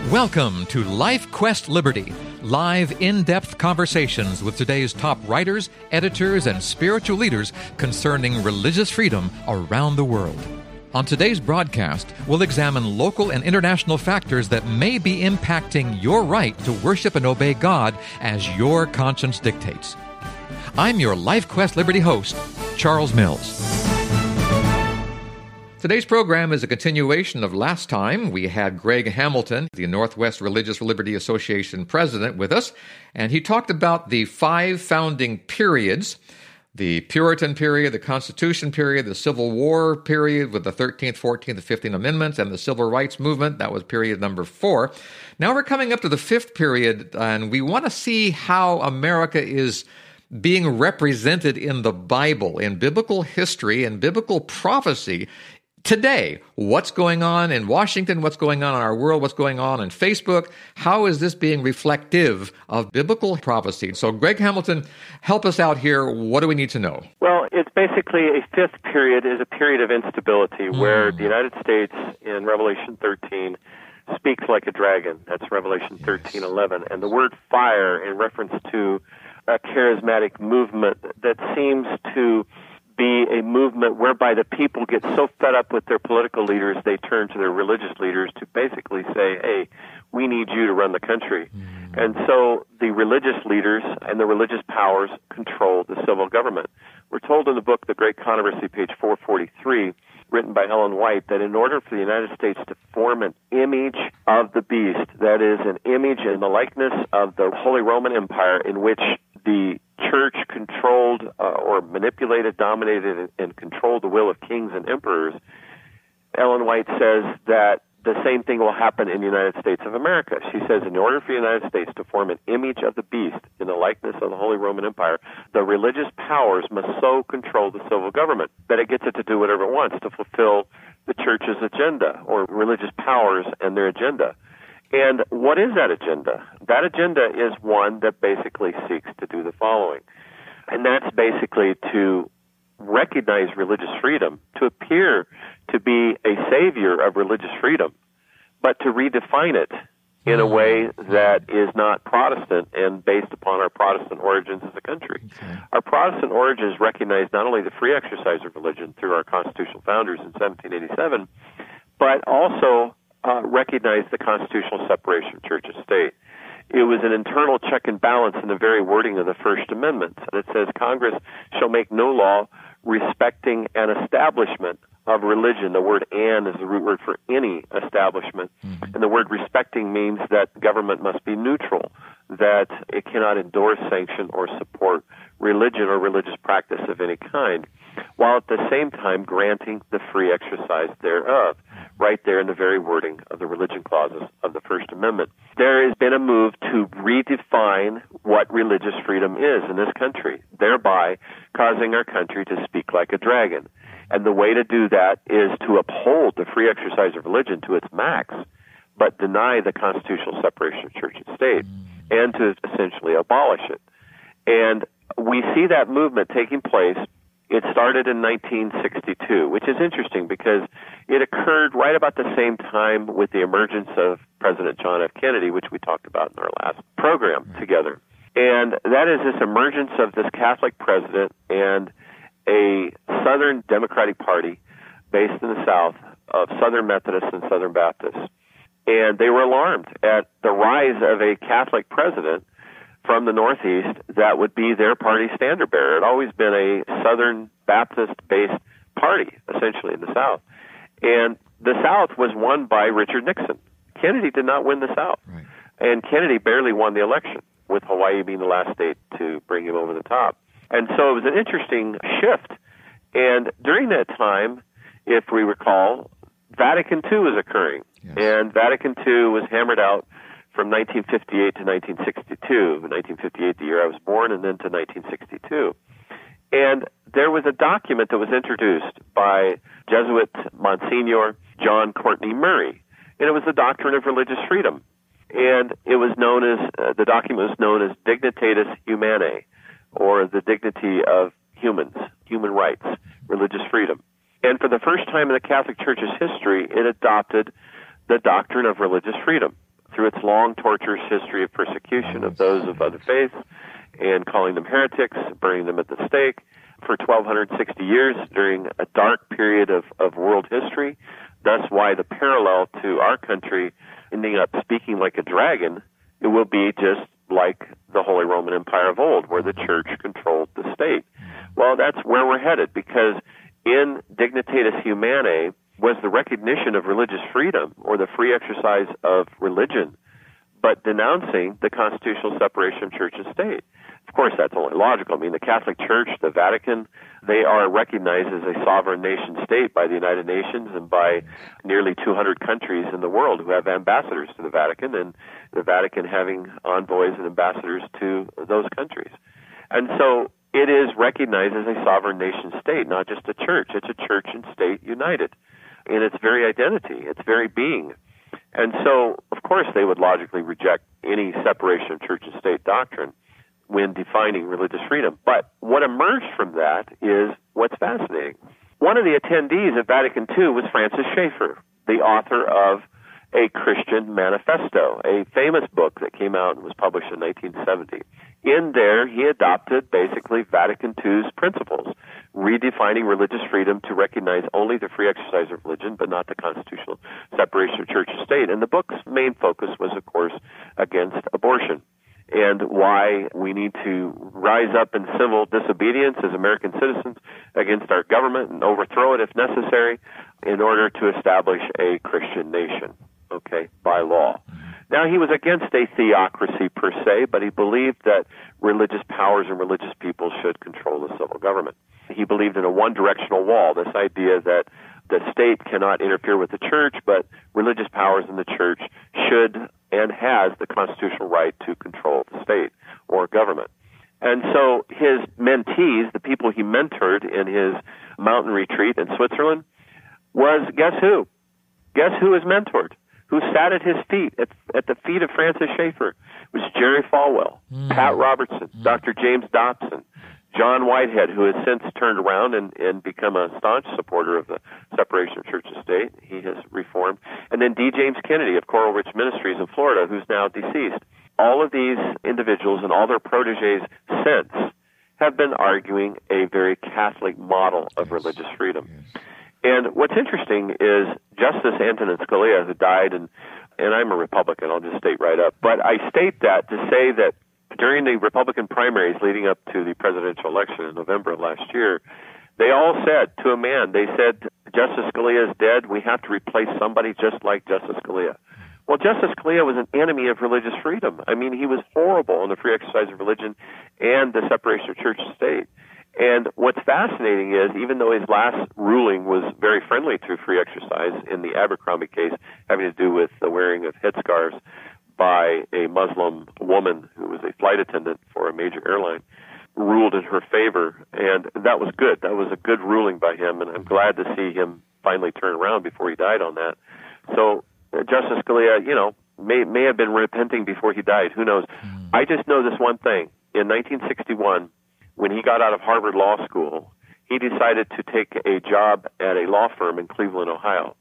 Welcome to Life Quest Liberty, live in-depth conversations with today's top writers, editors, and spiritual leaders concerning religious freedom around the world. On today's broadcast, we'll examine local and international factors that may be impacting your right to worship and obey God as your conscience dictates. I'm your Life Quest Liberty host, Charles Mills. Today's program is a continuation of last time. We had Greg Hamilton, the Northwest Religious Liberty Association president, with us, and he talked about the 5 founding periods: the Puritan period, the Constitution period, the Civil War period with the 13th, 14th, and 15th Amendments, and the Civil Rights Movement. That was period number 4. Now we're coming up to the 5th period, and we want to see how America is being represented in the Bible, in biblical history and biblical prophecy. Today, what's going on in Washington, what's going on in our world, what's going on in Facebook, how is this being reflective of biblical prophecy? So, Greg Hamilton, help us out here. What do we need to know? Well, it's basically a 5th period is a period of instability where the United States in Revelation 13 speaks like a dragon. That's Revelation 13:11. And the word fire in reference to a charismatic movement that seems to be a movement whereby the people get so fed up with their political leaders, they turn to their religious leaders to basically say, hey, we need you to run the country. And so the religious leaders and the religious powers control the civil government. We're told in the book, The Great Controversy, page 443, written by Ellen White, that in order for the United States to form an image of the beast, that is, an image in the likeness of the Holy Roman Empire in which the church controlled or manipulated, dominated, and controlled the will of kings and emperors, Ellen White says that the same thing will happen in the United States of America. She says in order for the United States to form an image of the beast in the likeness of the Holy Roman Empire, the religious powers must so control the civil government that it gets it to do whatever it wants to fulfill the church's agenda or religious powers and their agenda. And what is that agenda? That agenda is one that basically seeks to do the following. And that's basically to recognize religious freedom, to appear to be a savior of religious freedom, but to redefine it in a way that is not Protestant and based upon our Protestant origins as a country. Our Protestant origins recognize not only the free exercise of religion through our constitutional founders in 1787, but also recognize the constitutional separation of church and state. It was an internal check and balance in the very wording of the First Amendment. And it says, Congress shall make no law respecting an establishment of religion. The word "an" is the root word for any establishment. And the word respecting means that government must be neutral, that it cannot endorse, sanction, or support religion or religious practice of any kind, while at the same time granting the free exercise thereof, right there in the very wording of the religion clauses of the First Amendment. There has been a move to redefine what religious freedom is in this country, thereby causing our country to speak like a dragon. And the way to do that is to uphold the free exercise of religion to its max, but deny the constitutional separation of church and state, and to essentially abolish it. And we see that movement taking place. It started in 1962, which is interesting because it occurred right about the same time with the emergence of President John F. Kennedy, which we talked about in our last program together. And that is this emergence of this Catholic president and a Southern Democratic Party based in the South of Southern Methodists and Southern Baptists. And they were alarmed at the rise of a Catholic president from the Northeast that would be their party standard bearer. It had always been a Southern Baptist-based party, essentially, in the South. And the South was won by Richard Nixon. Kennedy did not win the South. Right. And Kennedy barely won the election, with Hawaii being the last state to bring him over the top. And so it was an interesting shift. And during that time, if we recall, Vatican II was occurring. Yes. And Vatican II was hammered out from 1958 to 1962. 1958, the year I was born, and then to 1962. And there was a document that was introduced by Jesuit Monsignor John Courtney Murray, and it was the Doctrine of Religious Freedom. And it was known as, the document was known as Dignitatis Humanae, or the dignity of humans, human rights, religious freedom. And for the first time in the Catholic Church's history, it adopted the doctrine of religious freedom through its long, torturous history of persecution of those of other faiths and calling them heretics, burning them at the stake for 1,260 years during a dark period of world history. Thus why the parallel to our country ending up speaking like a dragon, it will be just like the Holy Roman Empire of old, where the church controlled the state. Well, that's where we're headed, because in Dignitatis Humanae was the recognition of religious freedom, or the free exercise of religion, but denouncing the constitutional separation of church and state. Of course, that's only logical. I mean, the Catholic Church, the Vatican, they are recognized as a sovereign nation state by the United Nations and by nearly 200 countries in the world who have ambassadors to the Vatican, and the Vatican having envoys and ambassadors to those countries. And so it is recognized as a sovereign nation state, not just a church. It's a church and state united in its very identity, its very being. And so, of course, they would logically reject any separation of church and state doctrine when defining religious freedom. But what emerged from that is what's fascinating. One of the attendees at Vatican II was Francis Schaeffer, the author of A Christian Manifesto, a famous book that came out and was published in 1970. In there, he adopted basically Vatican II's principles, redefining religious freedom to recognize only the free exercise of religion, but not the constitutional separation of church and state. And the book's main focus was, of course, against abortion, and why we need to rise up in civil disobedience as American citizens against our government and overthrow it if necessary in order to establish a Christian nation, okay, by law. Now, he was against a theocracy per se, but he believed that religious powers and religious people should control the civil government. He believed in a one-directional wall, this idea that the state cannot interfere with the church, but religious powers in the church should and has the constitutional right to control the state or government. And so his mentees, the people he mentored in his mountain retreat in Switzerland, was, guess who? Guess who was mentored? Who sat at his feet, at the feet of Francis Schaeffer? It was Jerry Falwell, Pat Robertson, Dr. James Dobson, John Whitehead, who has since turned around and become a staunch supporter of the separation of church and state. He has reformed. And then D. James Kennedy of Coral Ridge Ministries in Florida, who's now deceased. All of these individuals and all their protégés since have been arguing a very Catholic model of religious freedom. And what's interesting is Justice Antonin Scalia, who died, and I'm a Republican, I'll just state right up, but I state that to say that during the Republican primaries leading up to the presidential election in November of last year, they all said to a man, they said, Justice Scalia is dead, we have to replace somebody just like Justice Scalia. Well, Justice Scalia was an enemy of religious freedom. I mean, he was horrible on the free exercise of religion and the separation of church and state. And what's fascinating is, even though his last ruling was very friendly to free exercise in the Abercrombie case, having to do with the wearing of headscarves by a Muslim woman who was a flight attendant for a major airline, ruled in her favor, and that was good. That was a good ruling by him, and I'm glad to see him finally turn around before he died on that. So Justice Scalia, may have been repenting before he died. Who knows? I just know this one thing. In 1961, when he got out of Harvard Law School, he decided to take a job at a law firm in Cleveland, Ohio.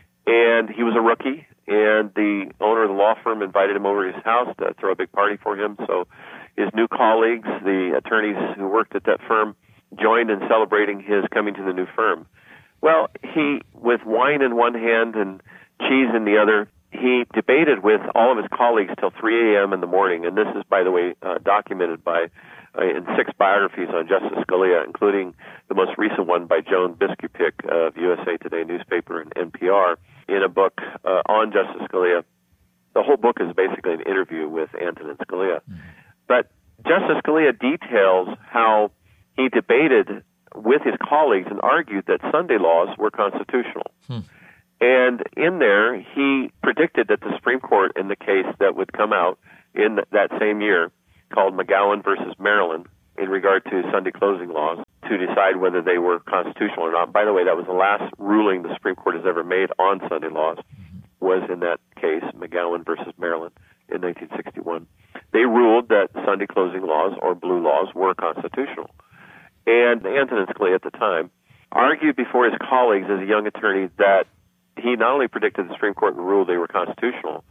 And he was a rookie, and the owner of the law firm invited him over to his house to throw a big party for him. So his new colleagues, the attorneys who worked at that firm, joined in celebrating his coming to the new firm. Well, he, with wine in one hand and cheese in the other, he debated with all of his colleagues till 3 a.m. in the morning. And this is, by the way, documented by in 6 biographies on Justice Scalia, including the most recent one by Joan Biskupic of USA Today newspaper and NPR, in a book on Justice Scalia. The whole book is basically an interview with Antonin Scalia. But Justice Scalia details how he debated with his colleagues and argued that Sunday laws were constitutional. And in there, he predicted that the Supreme Court, in the case that would come out in that same year, called McGowan versus Maryland, in regard to Sunday closing laws, to decide whether they were constitutional or not. By the way, that was the last ruling the Supreme Court has ever made on Sunday laws, was in that case, McGowan versus Maryland, in 1961. They ruled that Sunday closing laws, or blue laws, were constitutional. And Antonin Scalia at the time argued before his colleagues as a young attorney that he not only predicted the Supreme Court would rule they were constitutional,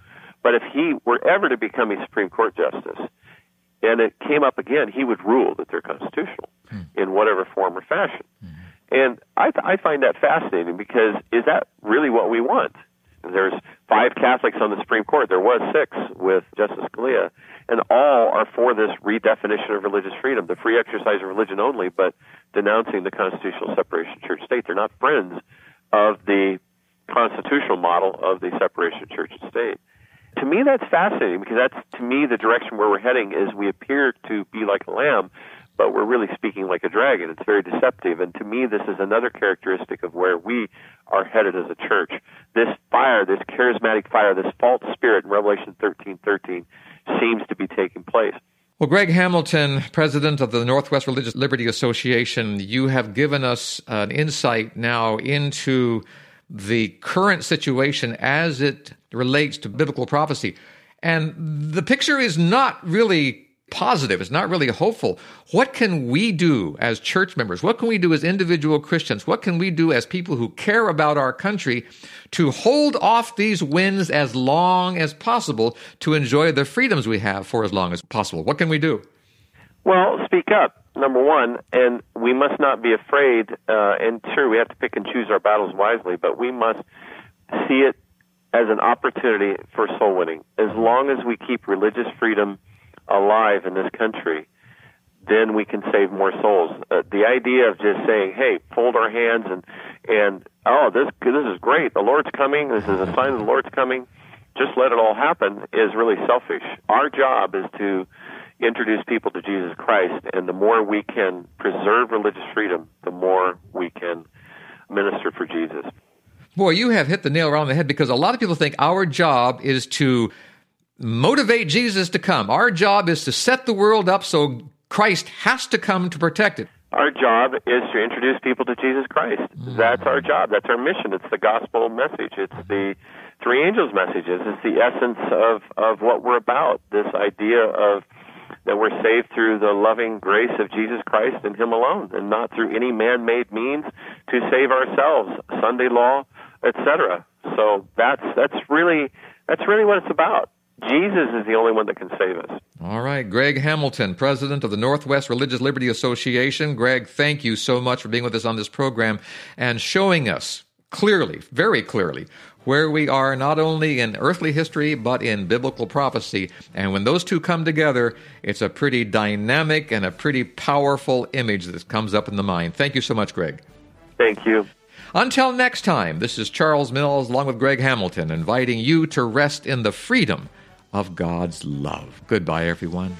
But if he were ever to become a Supreme Court justice, and it came up again, he would rule that they're constitutional in whatever form or fashion. And I find that fascinating, because is that really what we want? There's 5 Catholics on the Supreme Court. There was 6 with Justice Scalia, and all are for this redefinition of religious freedom, the free exercise of religion only, but denouncing the constitutional separation of church-state. They're not friends of the constitutional model of the separation of church and state. To me, that's fascinating, because that's, to me, the direction where we're heading is we appear to be like a lamb, but we're really speaking like a dragon. It's very deceptive. And to me, this is another characteristic of where we are headed as a church. This fire, this charismatic fire, this false spirit in Revelation 13:13 seems to be taking place. Well, Greg Hamilton, president of the Northwest Religious Liberty Association, you have given us an insight now into the current situation as it relates to biblical prophecy. And the picture is not really positive. It's not really hopeful. What can we do as church members? What can we do as individual Christians? What can we do as people who care about our country to hold off these winds as long as possible, to enjoy the freedoms we have for as long as possible? What can we do? Well, speak up, number one, and we must not be afraid, and sure, we have to pick and choose our battles wisely, but we must see it as an opportunity for soul winning. As long as we keep religious freedom alive in this country, then we can save more souls. The idea of just saying, hey, fold our hands and oh, this is great, the Lord's coming, this is a sign of the Lord's coming, just let it all happen, is really selfish. Our job is to introduce people to Jesus Christ, and the more we can preserve religious freedom, the more we can minister for Jesus. Boy, you have hit the nail right on the head, because a lot of people think our job is to motivate Jesus to come. Our job is to set the world up so Christ has to come to protect it. Our job is to introduce people to Jesus Christ. That's our job. That's our mission. It's the gospel message. It's the 3 angels' messages. It's the essence of what we're about, this idea of that we're saved through the loving grace of Jesus Christ and Him alone, and not through any man-made means to save ourselves, Sunday law, etc. So that's really what it's about. Jesus is the only one that can save us. All right. Greg Hamilton, president of the Northwest Religious Liberty Association. Greg, thank you so much for being with us on this program and showing us clearly, very clearly, where we are not only in earthly history, but in biblical prophecy. And when those two come together, it's a pretty dynamic and a pretty powerful image that comes up in the mind. Thank you so much, Greg. Thank you. Until next time, this is Charles Mills, along with Greg Hamilton, inviting you to rest in the freedom of God's love. Goodbye, everyone.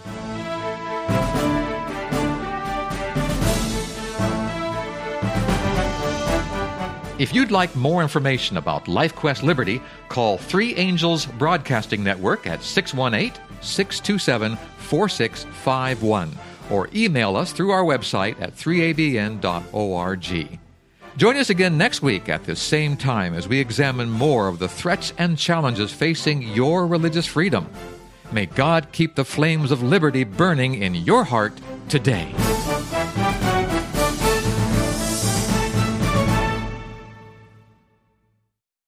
If you'd like more information about LifeQuest Liberty, call 3 Angels Broadcasting Network at 618-627-4651 or email us through our website at 3abn.org. Join us again next week at this same time as we examine more of the threats and challenges facing your religious freedom. May God keep the flames of liberty burning in your heart today.